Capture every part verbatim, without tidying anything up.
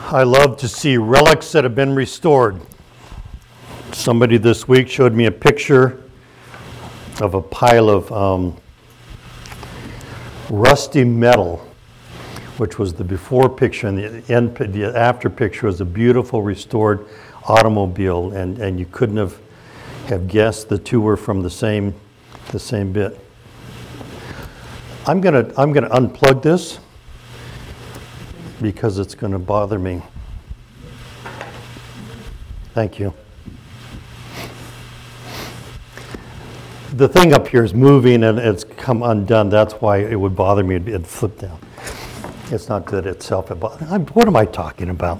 I love to see relics that have been restored. Somebody this week showed me a picture of a pile of um, rusty metal, which was the before picture, and the end, the after picture was a beautiful restored automobile, and, and you couldn't have have guessed the two were from the same the same bit. I'm gonna I'm gonna unplug this because it's gonna bother me. Thank you. The thing up here is moving and it's come undone. That's why it would bother me. It'd flip down. It's not good itself. What am I talking about?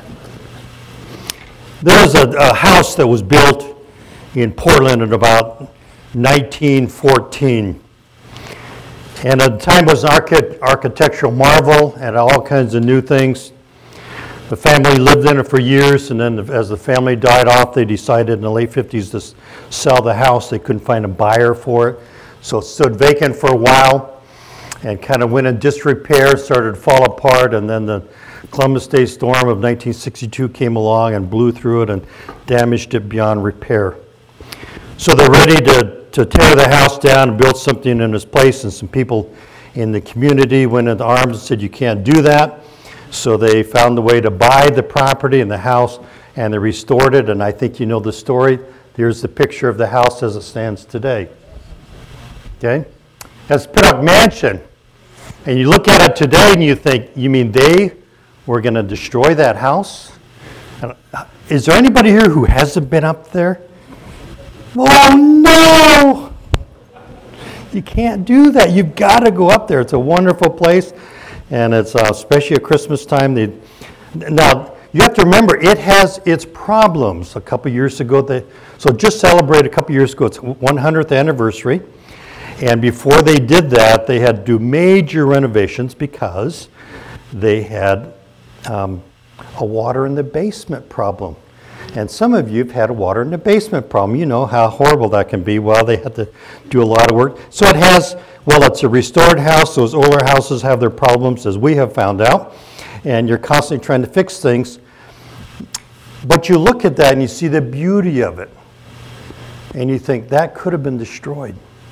There's a, a house that was built in Portland in about nineteen fourteen. And at the time it was an archi- architectural marvel and all kinds of new things. The family lived in it for years, and then as the family died off, they decided in the late fifties to sell the house. They couldn't find a buyer for it, so it stood vacant for a while and kind of went in disrepair, started to fall apart, and then the Columbus Day storm of nineteen sixty-two came along and blew through it and damaged it beyond repair. So they're ready to, to tear the house down and build something in its place, and some people in the community went into arms and said, you can't do that. So they found a way to buy the property and the house, and they restored it, and I think you know the story. Here's the picture of the house as it stands today. Okay? That's Pinnock Mansion. And you look at it today and you think, you mean they were going to destroy that house? And, uh, is there anybody here who hasn't been up there? Oh no! You can't do that. You've got to go up there. It's a wonderful place. And it's uh, especially at Christmas time. They, now, you have to remember, it has its problems. A couple years ago, they, so just celebrated a couple years ago, its one hundredth anniversary. And before they did that, they had to do major renovations because they had um, a water in the basement problem. And some of you have had a water in the basement problem. You know how horrible that can be. Well, they had to do a lot of work. So it has, well, it's a restored house. Those older houses have their problems, as we have found out. And you're constantly trying to fix things. But you look at that and you see the beauty of it. And you think, that could have been destroyed.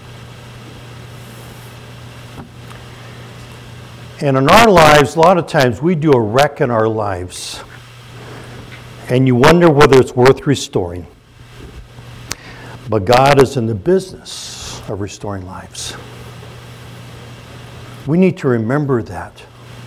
And in our lives, a lot of times we do a wreck in our lives. And you wonder whether it's worth restoring. But God is in the business of restoring lives. We need to remember that.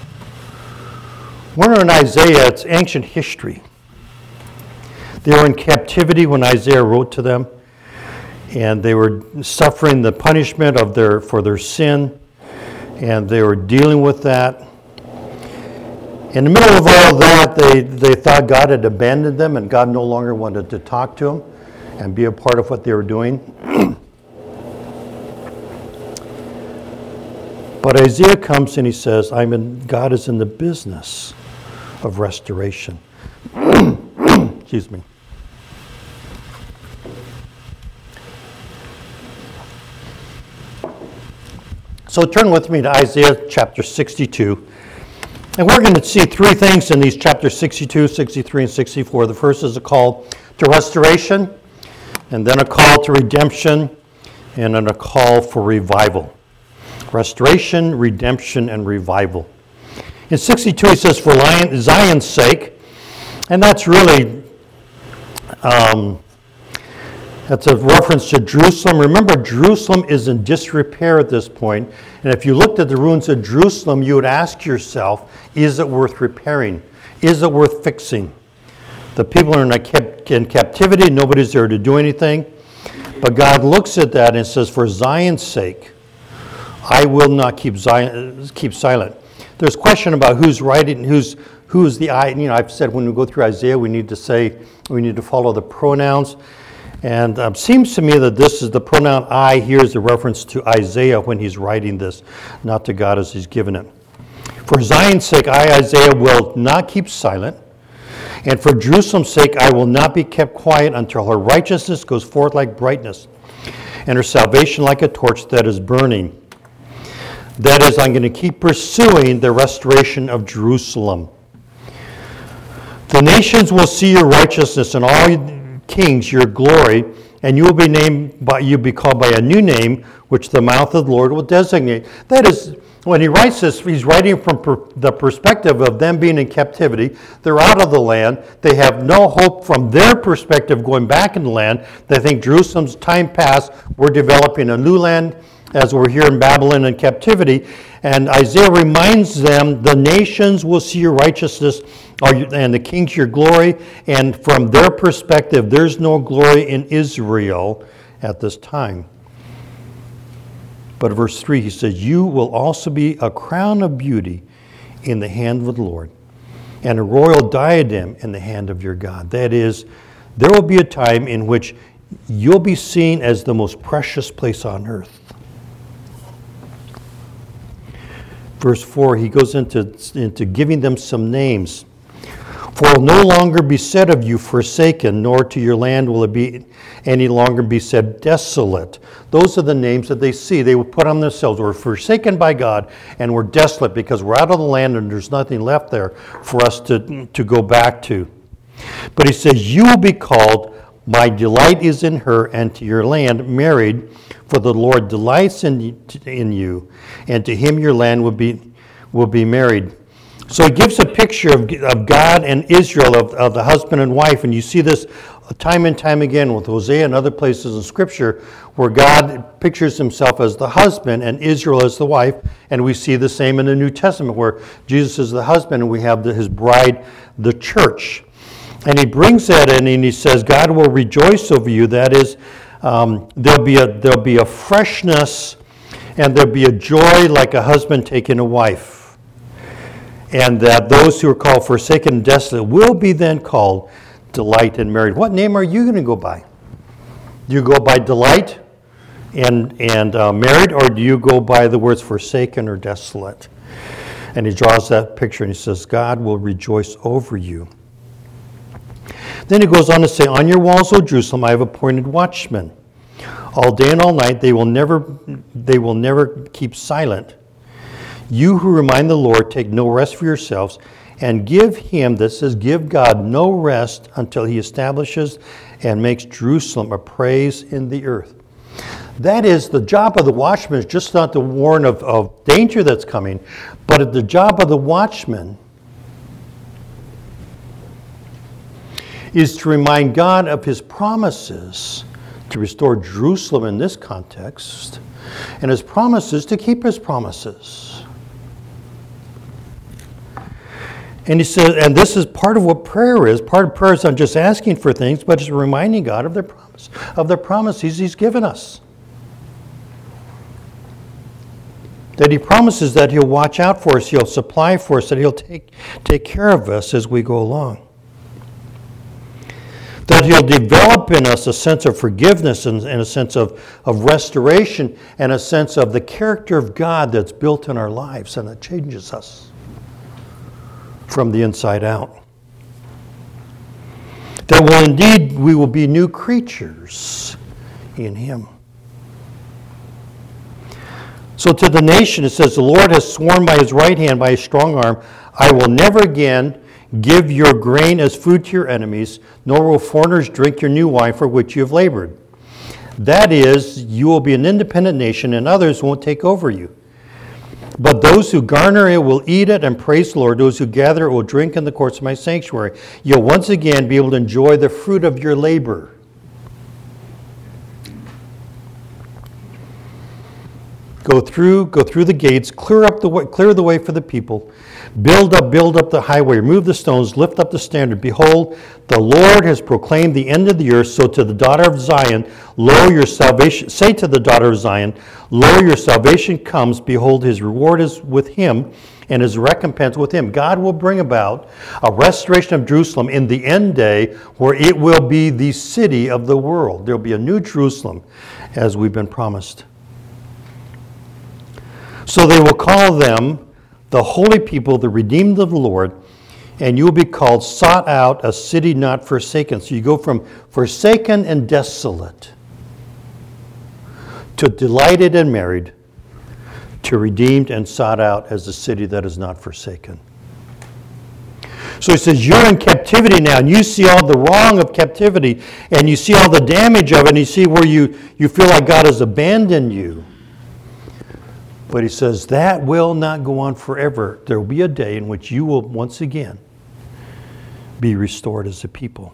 We're in Isaiah, it's ancient history. They were in captivity when Isaiah wrote to them, and they were suffering the punishment of their for their sin, and they were dealing with that. In the middle of all of that, they, they thought God had abandoned them and God no longer wanted to talk to them and be a part of what they were doing. But Isaiah comes and he says, I'm in, God is in the business of restoration. Excuse me. So turn with me to Isaiah chapter sixty-two. And we're going to see three things in these chapters sixty-two, sixty-three, and sixty-four. The first is a call to restoration, and then a call to redemption, and then a call for revival. Restoration, redemption, and revival. In sixty-two, he says, for Zion's sake, and that's really, um, that's a reference to Jerusalem. Remember, Jerusalem is in disrepair at this point. And if you looked at the ruins of Jerusalem, you would ask yourself, is it worth repairing? Is it worth fixing? The people are in captivity. Nobody's there to do anything. But God looks at that and says, for Zion's sake, I will not keep Zion, keep silent. There's a question about who's writing, who's who's the I. You know, I've said when we go through Isaiah, we need to say, we need to follow the pronouns. And it um, seems to me that this is the pronoun I here is a reference to Isaiah when he's writing this, not to God as he's given it. For Zion's sake, I, Isaiah, will not keep silent. And for Jerusalem's sake, I will not be kept quiet until her righteousness goes forth like brightness, and her salvation like a torch that is burning. That is, I'm going to keep pursuing the restoration of Jerusalem. The nations will see your righteousness, and all kings your glory, and you will be named by you be called by a new name, which the mouth of the Lord will designate. That is, when he writes this, he's writing from per, the perspective of them being in captivity. They're out of the land. They have no hope from their perspective going back in the land. They think Jerusalem's time past. We're developing a new land as we're here in Babylon in captivity. And Isaiah reminds them, the nations will see your righteousness and the kings your glory. And from their perspective, there's no glory in Israel at this time. But verse three, he says, you will also be a crown of beauty in the hand of the Lord, and a royal diadem in the hand of your God. That is, there will be a time in which you'll be seen as the most precious place on earth. Verse four, he goes into, into giving them some names. For it will no longer be said of you forsaken, nor to your land will it be any longer be said desolate. Those are the names that they see. They will put on themselves. We're forsaken by God, and we're desolate because we're out of the land and there's nothing left there for us to, to go back to. But he says, you will be called, my delight is in her, and to your land married, for the Lord delights in, in you, and to him your land will be, will be married. So he gives a picture of, of God and Israel, of, of the husband and wife, and you see this time and time again with Hosea and other places in Scripture where God pictures himself as the husband and Israel as the wife, and we see the same in the New Testament where Jesus is the husband and we have the, his bride, the church. And he brings that in and he says, God will rejoice over you. That is, um, there'll be a there'll be a freshness and there'll be a joy like a husband taking a wife. And that those who are called forsaken and desolate will be then called delight and married. What name are you going to go by? Do you go by delight and, and uh, married, or do you go by the words forsaken or desolate? And he draws that picture and he says, God will rejoice over you. Then he goes on to say, on your walls, O Jerusalem, I have appointed watchmen. All day and all night they will never, they will never keep silent. You who remind the Lord, take no rest for yourselves, and give him, that says, give God no rest until he establishes and makes Jerusalem a praise in the earth. That is, the job of the watchman is just not to warn of, of danger that's coming, but the job of the watchman is to remind God of his promises to restore Jerusalem in this context, and his promises to keep his promises. And he says, and this is part of what prayer is. Part of prayer is not just asking for things, but it's reminding God of their promise, of the promises he's given us. That he promises that he'll watch out for us, he'll supply for us, that he'll take, take care of us as we go along. That he'll develop in us a sense of forgiveness and, and a sense of, of restoration and a sense of the character of God that's built in our lives and that changes us from the inside out. That will indeed, we will be new creatures in him. So to the nation it says, the Lord has sworn by his right hand, by his strong arm, I will never again give your grain as food to your enemies, nor will foreigners drink your new wine for which you have labored. That is, you will be an independent nation and others won't take over you. But those who garner it will eat it and praise the Lord. Those who gather it will drink in the courts of my sanctuary. You'll once again be able to enjoy the fruit of your labor. Go through, go through the gates, clear up the way, clear the way for the people. Build up, build up the highway, remove the stones, lift up the standard. Behold, the Lord has proclaimed the end of the earth. So to the daughter of Zion, lo, your salvation, say to the daughter of Zion, lo, your salvation comes. Behold, his reward is with him, and his recompense with him. God will bring about a restoration of Jerusalem in the end day, where it will be the city of the world. There will be a new Jerusalem, as we've been promised. So they will call them the holy people, the redeemed of the Lord, and you will be called sought out, a city not forsaken. So you go from forsaken and desolate to delighted and married to redeemed and sought out as a city that is not forsaken. So he says, you're in captivity now, and you see all the wrong of captivity, and you see all the damage of it, and you see where you, you feel like God has abandoned you. But he says, that will not go on forever. There will be a day in which you will once again be restored as a people.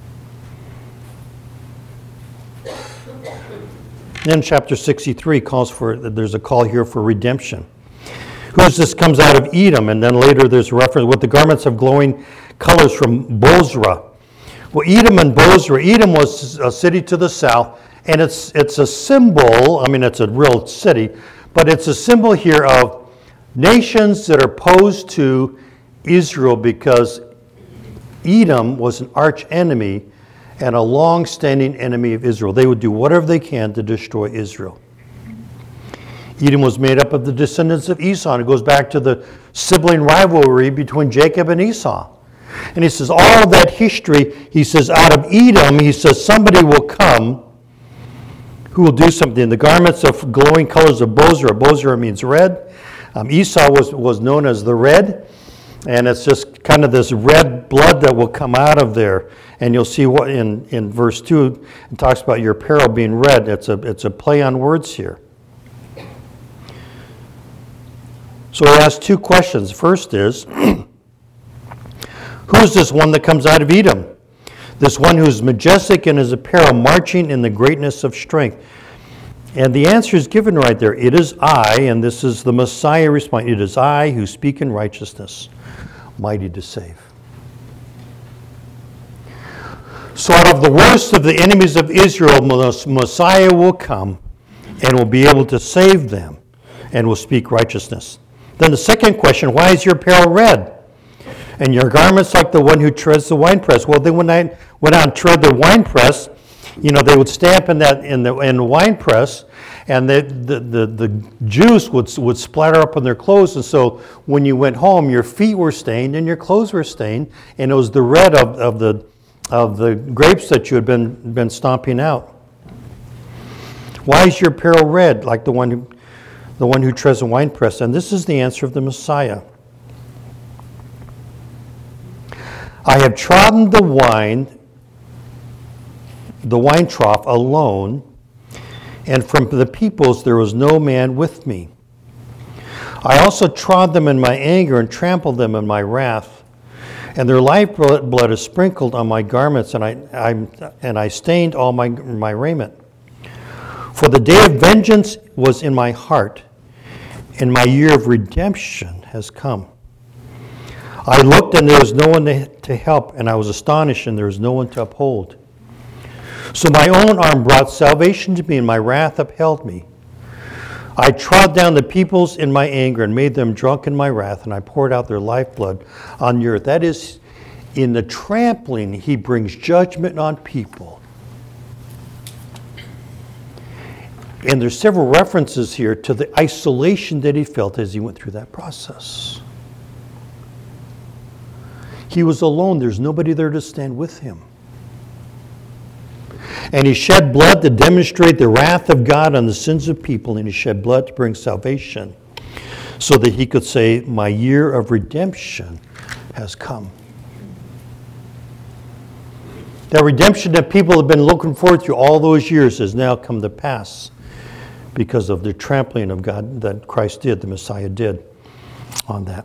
Then chapter sixty-three calls for, there's a call here for redemption. Who's this comes out of Edom, and then later there's a reference with the garments of glowing colors from Bozrah. Well, Edom and Bozrah, Edom was a city to the south, and it's it's a symbol, I mean it's a real city, but it's a symbol here of nations that are opposed to Israel because Edom was an arch enemy and a long-standing enemy of Israel. They would do whatever they can to destroy Israel. Edom was made up of the descendants of Esau, and it goes back to the sibling rivalry between Jacob and Esau. And he says, all of that history, he says, out of Edom, he says, somebody will come who will do something. The garments of glowing colors of Bozrah. Bozrah means red. Um, Esau was, was known as the red, and it's just kind of this red blood that will come out of there. And you'll see what in, in verse two, it talks about your apparel being red. It's a, it's a play on words here. So he asks two questions. First is, who is this one that comes out of Edom? This one who's majestic in his apparel, marching in the greatness of strength. And the answer is given right there. It is I, and this is the Messiah response. It is I who speak in righteousness, mighty to save. So out of the worst of the enemies of Israel, Messiah will come and will be able to save them and will speak righteousness. Then the second question, why is your apparel red? And your garments like the one who treads the winepress? Well, then when I went out and tread the winepress, you know, they would stamp in that in the in the winepress, and the, the, the, the juice would would splatter up on their clothes. And so when you went home, your feet were stained and your clothes were stained, and it was the red of, of the of the grapes that you had been been stomping out. Why is your apparel red like the one who the one who treads the winepress? And this is the answer of the Messiah. I have trodden the wine, the wine trough alone, and from the peoples there was no man with me. I also trod them in my anger and trampled them in my wrath, and their lifeblood is sprinkled on my garments, and I, I and I stained all my my raiment. For the day of vengeance was in my heart, and my year of redemption has come. I looked, and there was no one to, to help, and I was astonished, and there was no one to uphold. So my own arm brought salvation to me, and my wrath upheld me. I trod down the peoples in my anger and made them drunk in my wrath, and I poured out their lifeblood on the earth. That is, in the trampling, he brings judgment on people. And there's several references here to the isolation that he felt as he went through that process. He was alone. There's nobody there to stand with him. And he shed blood to demonstrate the wrath of God on the sins of people, and he shed blood to bring salvation so that he could say, my year of redemption has come. That redemption that people have been looking forward to all those years has now come to pass because of the trampling of God that Christ did, the Messiah did on that.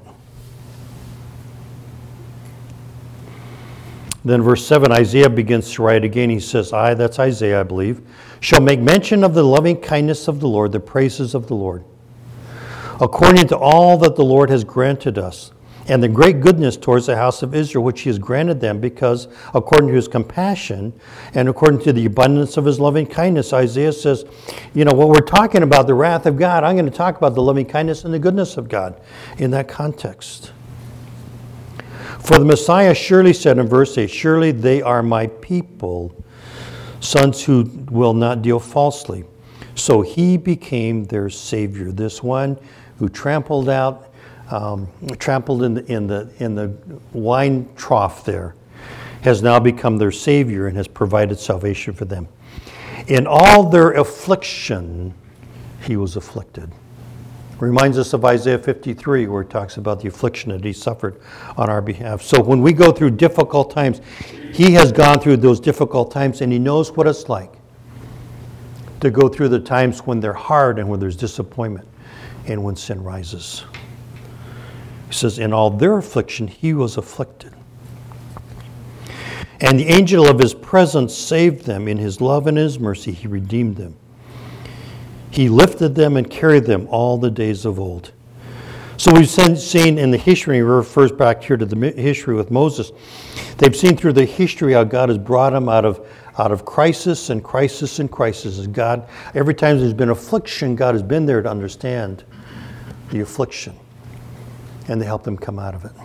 Then verse seven, Isaiah begins to write again. He says, I, that's Isaiah, I believe, shall make mention of the loving kindness of the Lord, the praises of the Lord, according to all that the Lord has granted us, and the great goodness towards the house of Israel, which he has granted them, because according to his compassion and according to the abundance of his loving kindness, Isaiah says, you know, what we're talking about, the wrath of God, I'm going to talk about the loving kindness and the goodness of God in that context. For the Messiah surely said in verse eight, surely they are my people, sons who will not deal falsely. So he became their Savior, this one who trampled out, um, trampled in the, in the in the wine trough there, has now become their Savior and has provided salvation for them. In all their affliction, he was afflicted. Reminds us of Isaiah fifty-three, where it talks about the affliction that he suffered on our behalf. So when we go through difficult times, he has gone through those difficult times, and he knows what it's like to go through the times when they're hard and when there's disappointment and when sin rises. He says, in all their affliction, he was afflicted. And the angel of his presence saved them. In his love and his mercy, he redeemed them. He lifted them and carried them all the days of old. So we've seen in the history, and he refers back here to the history with Moses, they've seen through the history how God has brought them out of, out of crisis and crisis and crisis. As God, every time there's been affliction, God has been there to understand the affliction and to help them come out of it.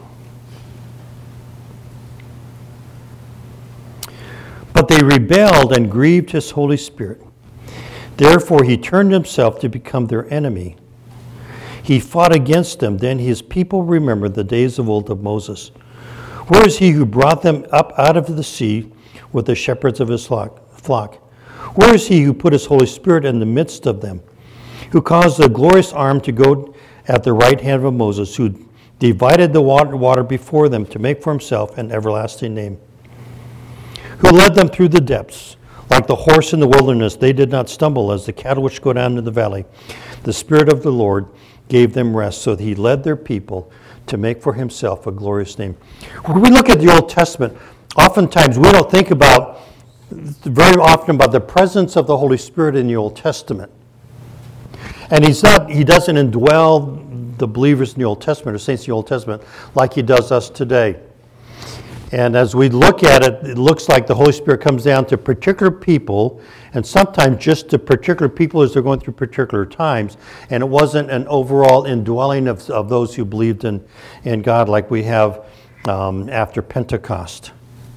But they rebelled and grieved his Holy Spirit. Therefore he turned himself to become their enemy. He fought against them. Then his people remembered the days of old of Moses. Where is he who brought them up out of the sea with the shepherds of his flock? Where is he who put his Holy Spirit in the midst of them? Who caused the glorious arm to go at the right hand of Moses, who divided the water, water before them to make for himself an everlasting name? Who led them through the depths? Like the horse in the wilderness, they did not stumble as the cattle which go down to the valley. The Spirit of the Lord gave them rest, so that he led their people to make for himself a glorious name. When we look at the Old Testament, oftentimes we don't think about, very often about the presence of the Holy Spirit in the Old Testament. And he's not, he doesn't indwell the believers in the Old Testament or saints in the Old Testament like he does us today. And as we look at it, it looks like the Holy Spirit comes down to particular people, and sometimes just to particular people as they're going through particular times. And it wasn't an overall indwelling of, of those who believed in, in God like we have um, after Pentecost.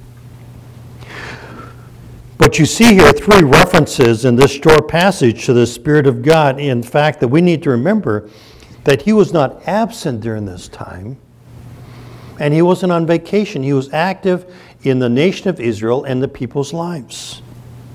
But you see here three references in this short passage to the Spirit of God. In fact, that we need to remember that he was not absent during this time. And he wasn't on vacation. He was active in the nation of Israel and the people's lives.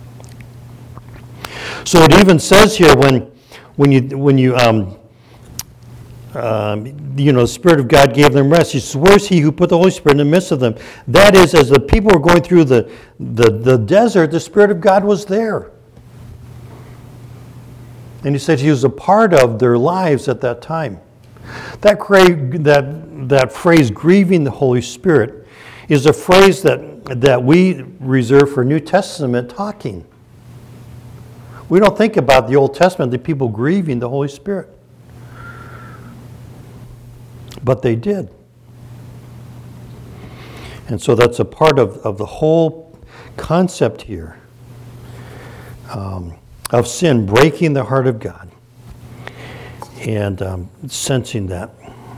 So it even says here when, when you when you um, um, you know the Spirit of God gave them rest. He says, "Where's he who put the Holy Spirit in the midst of them?" That is, as the people were going through the the, the desert, the Spirit of God was there. And he said he was a part of their lives at that time. That, that, that phrase, grieving the Holy Spirit, is a phrase that, that we reserve for New Testament talking. We don't think about the Old Testament, the people grieving the Holy Spirit. But they did. And so that's a part of, of the whole concept here um, of sin breaking the heart of God. And um, sensing that.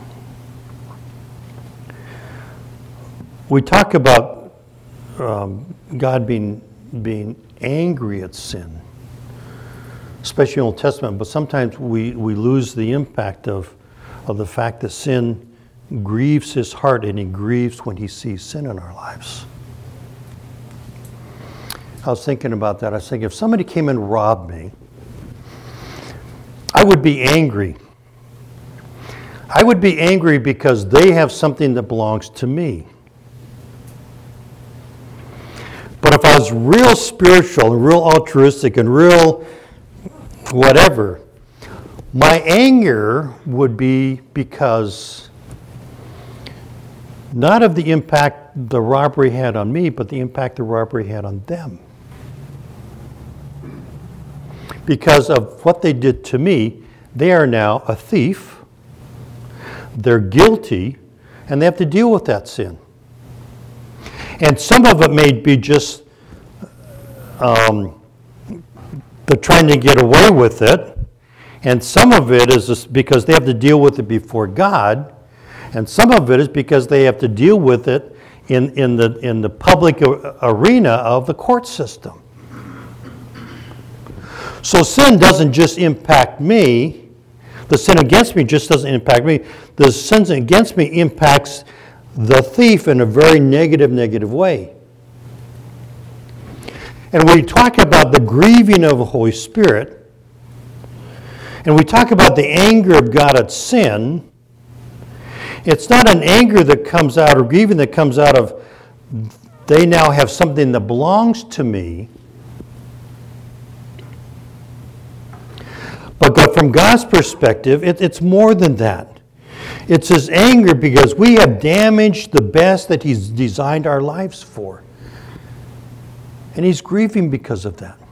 We talk about um, God being being angry at sin, especially in the Old Testament, but sometimes we, we lose the impact of, of the fact that sin grieves his heart, and he grieves when he sees sin in our lives. I was thinking about that. I was thinking, if somebody came and robbed me, I would be angry. I would be angry because they have something that belongs to me. But if I was real spiritual and real altruistic and real whatever, my anger would be because not of the impact the robbery had on me, but the impact the robbery had on them. Because of what they did to me, they are now a thief, they're guilty, and they have to deal with that sin. And some of it may be just um, they're trying to get away with it, and some of it is just because they have to deal with it before God, and some of it is because they have to deal with it in, in, the, in the public arena of the court system. So sin doesn't just impact me. The sin against me just doesn't impact me. The sin against me impacts the thief in a very negative, negative way. And when we talk about the grieving of the Holy Spirit, And we talk about the anger of God at sin. It's not an anger that comes out, or grieving that comes out of, they now have something that belongs to me. But from God's perspective, it, it's more than that. It's his anger because we have damaged the best that he's designed our lives for. And he's grieving because of that.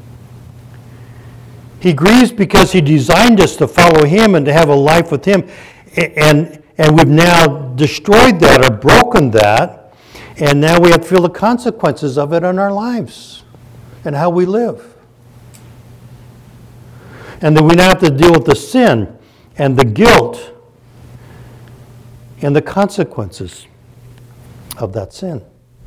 He grieves because he designed us to follow him and to have a life with him. And, and we've now destroyed that or broken that. And now we have to feel the consequences of it in our lives and how we live. And then we now have to deal with the sin and the guilt and the consequences of that sin.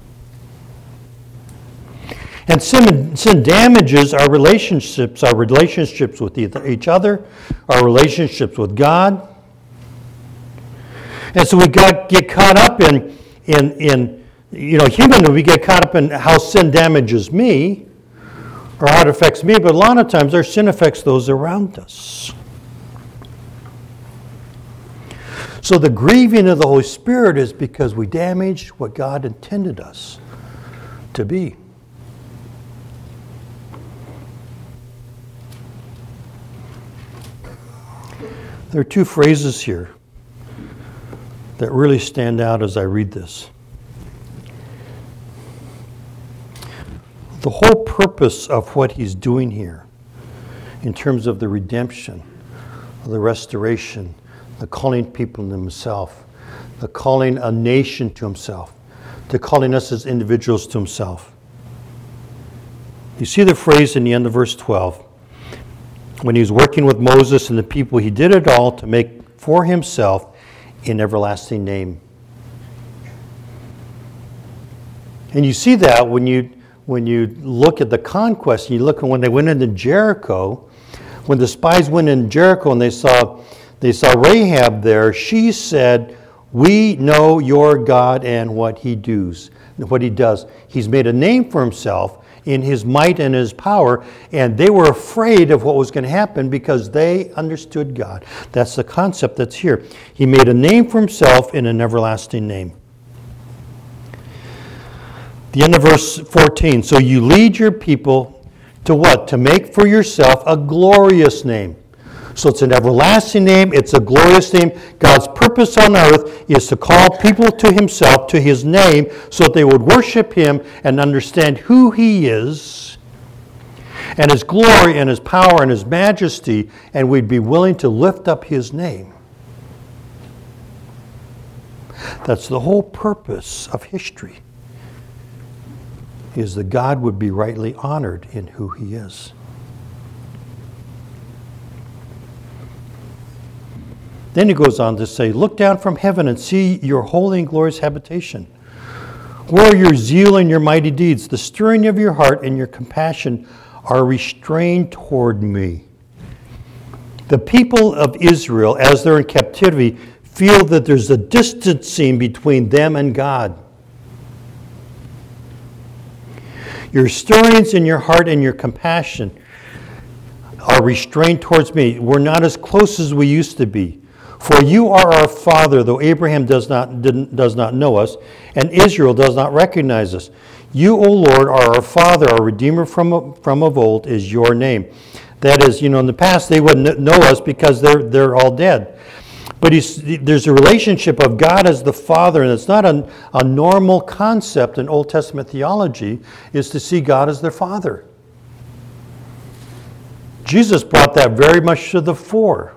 And sin, sin damages our relationships, our relationships with each other, our relationships with God. And so we got get caught up in, in, in you know, humanly, we get caught up in how sin damages me or how it affects me, but a lot of times our sin affects those around us. So the grieving of the Holy Spirit is because we damaged what God intended us to be. There are two phrases here that really stand out as I read this. The whole purpose of what he's doing here, in terms of the redemption, the restoration, the calling people to himself, the calling a nation to himself, the calling us as individuals to himself. You see the phrase in the end of verse twelve. When he was working with Moses and the people, he did it all to make for himself an everlasting name. And you see that when you when you look at the conquest, you look at when they went into Jericho, when the spies went in Jericho and they saw they saw Rahab there, she said, "We know your God and what he does." What he does. He's made a name for himself in his might and his power, and they were afraid of what was going to happen because they understood God. That's the concept that's here. He made a name for himself in an everlasting name. The end of verse fourteen. So you lead your people to what? To make for yourself a glorious name. So it's an everlasting name. It's a glorious name. God's purpose on earth is to call people to himself, to his name, so that they would worship him and understand who he is and his glory and his power and his majesty, and we'd be willing to lift up his name. That's the whole purpose of history, is that God would be rightly honored in who he is. Then he goes on to say, look down from heaven and see your holy and glorious habitation. Where your zeal and your mighty deeds, the stirring of your heart and your compassion are restrained toward me. The people of Israel, as they're in captivity, feel that there's a distancing between them and God. Your stirrings in your heart and your compassion are restrained towards me. We're not as close as we used to be. For you are our father, though Abraham does not didn't, does not know us, and Israel does not recognize us. You, O Lord, are our father, our redeemer from, from of old is your name. That is, you know, in the past they wouldn't know us because they're they're all dead. But he's, there's a relationship of God as the Father, and it's not a, a normal concept in Old Testament theology, is to see God as their Father. Jesus brought that very much to the fore.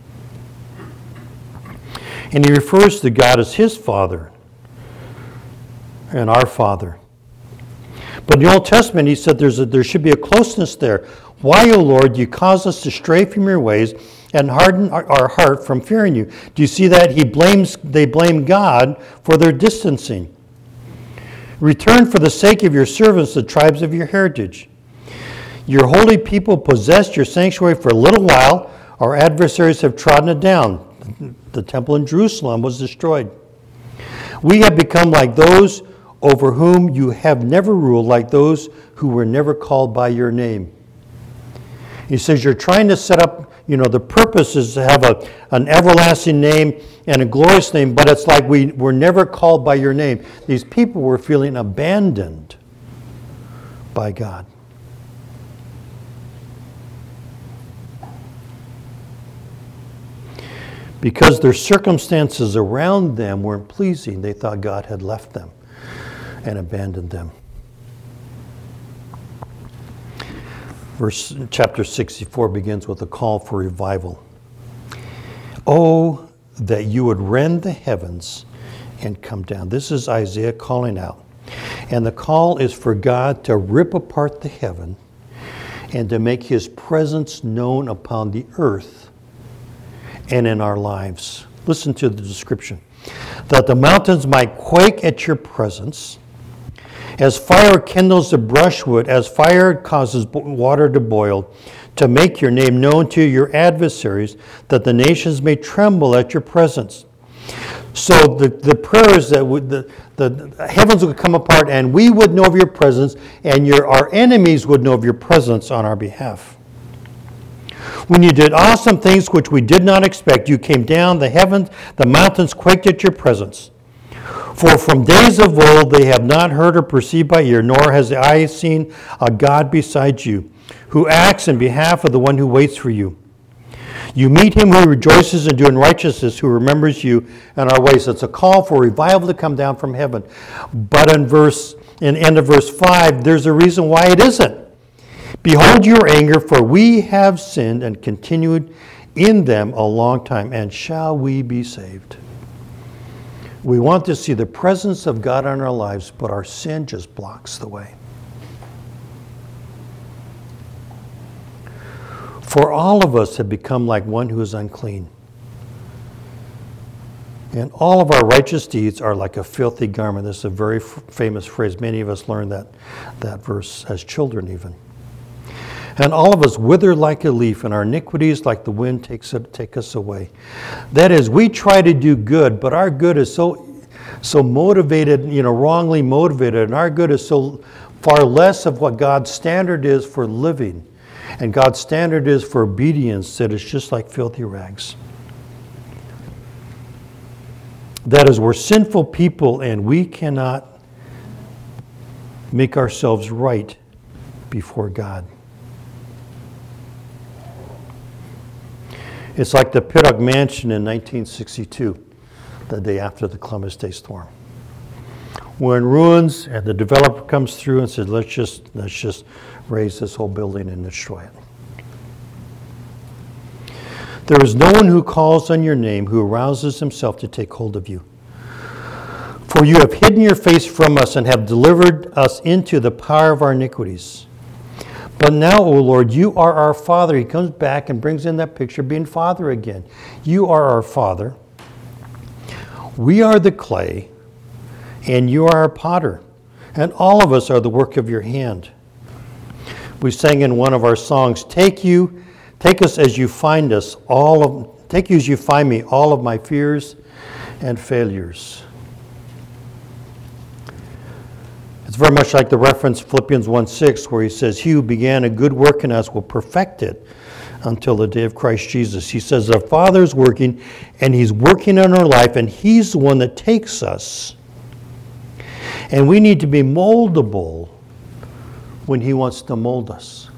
And he refers to God as his Father and our Father. But in the Old Testament, he said there's a, there should be a closeness there. Why, O Lord, you cause us to stray from your ways and harden our, our heart from fearing you? Do you see that? He blames, they blame God for their distancing. Return for the sake of your servants the tribes of your heritage. Your holy people possessed your sanctuary for a little while. Our adversaries have trodden it down. The temple in Jerusalem was destroyed. We have become like those over whom you have never ruled, like those who were never called by your name. He says, you're trying to set up you know, the purpose is to have a, an everlasting name and a glorious name, but it's like we were never called by your name. These people were feeling abandoned by God. Because their circumstances around them weren't pleasing, they thought God had left them and abandoned them. Verse chapter sixty-four begins with a call for revival. Oh, that you would rend the heavens and come down. This is Isaiah calling out. And the call is for God to rip apart the heaven and to make his presence known upon the earth and in our lives. Listen to the description. That the mountains might quake at your presence, as fire kindles the brushwood, as fire causes water to boil, to make your name known to your adversaries, that the nations may tremble at your presence. So the, the prayers that would, the, the heavens would come apart and we would know of your presence, and your our enemies would know of your presence on our behalf. When you did awesome things which we did not expect, you came down, the heavens, the mountains quaked at your presence. For from days of old they have not heard or perceived by ear, nor has the eye seen a God besides you, who acts in behalf of the one who waits for you. You meet him who rejoices in doing righteousness, who remembers you and our ways. It's a call for revival to come down from heaven. But in verse, in end of verse five, there's a reason why it isn't. Behold your anger, for we have sinned and continued in them a long time, and shall we be saved? We want to see the presence of God in our lives, but our sin just blocks the way. For all of us have become like one who is unclean, and all of our righteous deeds are like a filthy garment. This is a very f- famous phrase. Many of us learned that, that verse as children even. And all of us wither like a leaf, and our iniquities like the wind takes it, take us away. That is, we try to do good, but our good is so so motivated, you know, wrongly motivated, and our good is so far less of what God's standard is for living, and God's standard is for obedience, that it's just like filthy rags. That is, we're sinful people, and we cannot make ourselves right before God. It's like the Pittock Mansion in nineteen sixty-two, the day after the Columbus Day storm. We're in ruins, and the developer comes through and says, let's just, let's just raise this whole building and destroy it. There is no one who calls on your name who arouses himself to take hold of you. For you have hidden your face from us and have delivered us into the power of our iniquities. But now, O Lord, you are our Father. He comes back and brings in that picture of being Father again. You are our Father. We are the clay, and you are our potter. And all of us are the work of your hand. We sang in one of our songs, Take you, take us as you find us, all of take you as you find me, all of my fears and failures. It's very much like the reference Philippians one six, where he says, He who began a good work in us will perfect it until the day of Christ Jesus. He says the Father's working, and he's working in our life, and he's the one that takes us. And we need to be moldable when he wants to mold us.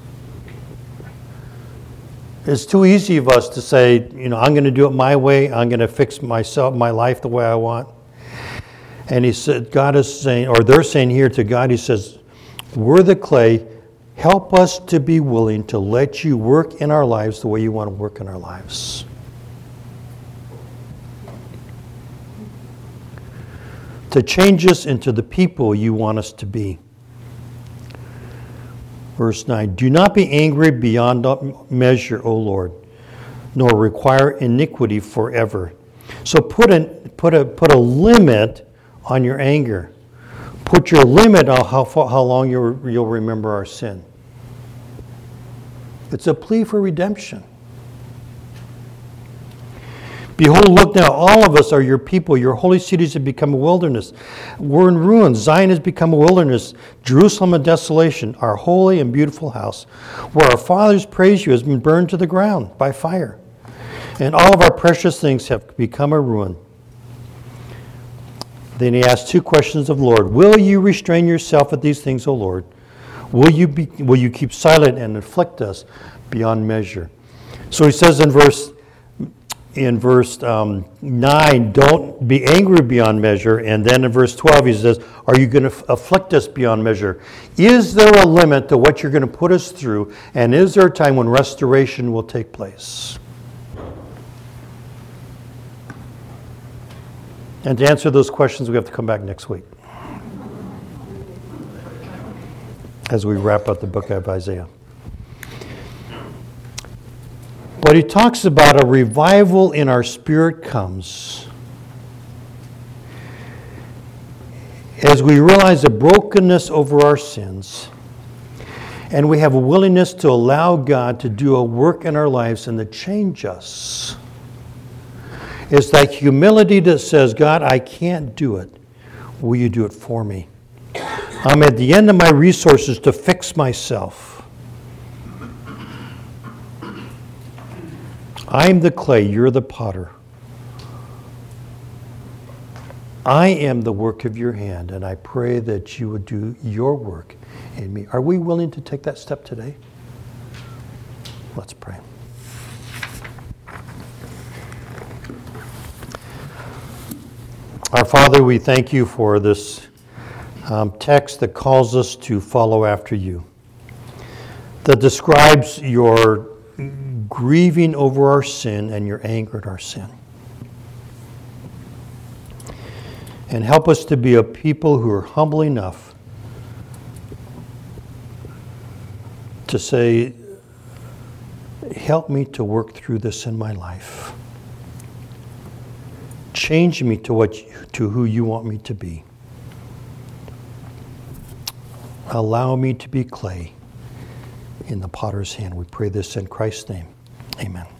It's too easy of us to say, you know, I'm going to do it my way. I'm going to fix myself, my life the way I want. And he said, God is saying, or they're saying here to God, he says, we're the clay. Help us to be willing to let you work in our lives the way you want to work in our lives. To change us into the people you want us to be. Verse nine, do not be angry beyond measure, O Lord, nor require iniquity forever. So put, an, put, a, put a limit on your anger. Put your limit on how, how long you'll, you'll remember our sin. It's a plea for redemption. Behold, look now, all of us are your people. Your holy cities have become a wilderness. We're in ruins. Zion has become a wilderness. Jerusalem a desolation. Our holy and beautiful house, where our fathers praised you, has been burned to the ground by fire. And all of our precious things have become a ruin. Then he asked two questions of the Lord. Will you restrain yourself at these things, O Lord? Will you be, will you keep silent and afflict us beyond measure? So he says in verse in verse um, nine, don't be angry beyond measure. And then in verse twelve, he says, are you going to f- afflict us beyond measure? Is there a limit to what you're going to put us through? And is there a time when restoration will take place? And to answer those questions, we have to come back next week as we wrap up the book of Isaiah. But he talks about a revival in our spirit comes as we realize the brokenness over our sins, and we have a willingness to allow God to do a work in our lives and to change us. It's that humility that says, God, I can't do it. Will you do it for me? I'm at the end of my resources to fix myself. I'm the clay, you're the potter. I am the work of your hand, and I pray that you would do your work in me. Are we willing to take that step today? Let's pray. Our Father, we thank you for this um, text that calls us to follow after you, that describes your grieving over our sin and your anger at our sin. And help us to be a people who are humble enough to say, help me to work through this in my life. Change me to what you, to who you want me to be. Allow me to be clay in the potter's hand. We pray this in Christ's name. Amen.